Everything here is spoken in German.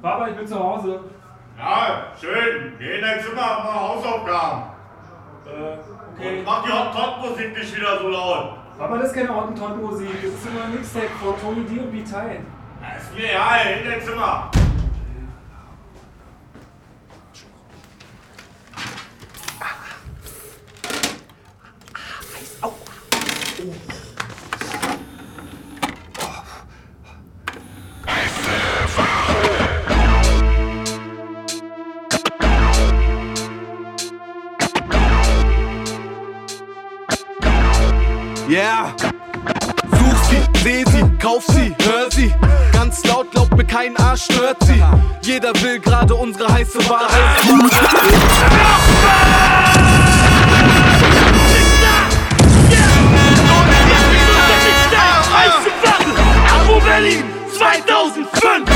Papa, ich bin zu Hause. Ja, schön. Geh in dein Zimmer, mach Hausaufgaben. Okay. Und mach die Hottentott-Musik nicht wieder so laut. Papa, das ist keine Hottentott-Musik. Das ist immer ein Mixtape von Tony D und B-Time. Ist mir egal, in dein Zimmer. Yeah, such sie, seh sie, kauf sie, hör sie. Ganz laut, glaubt mir, kein Arsch stört sie. Jeder will gerade unsere heiße Ware. Heiße Ware, Abo Berlin 2005.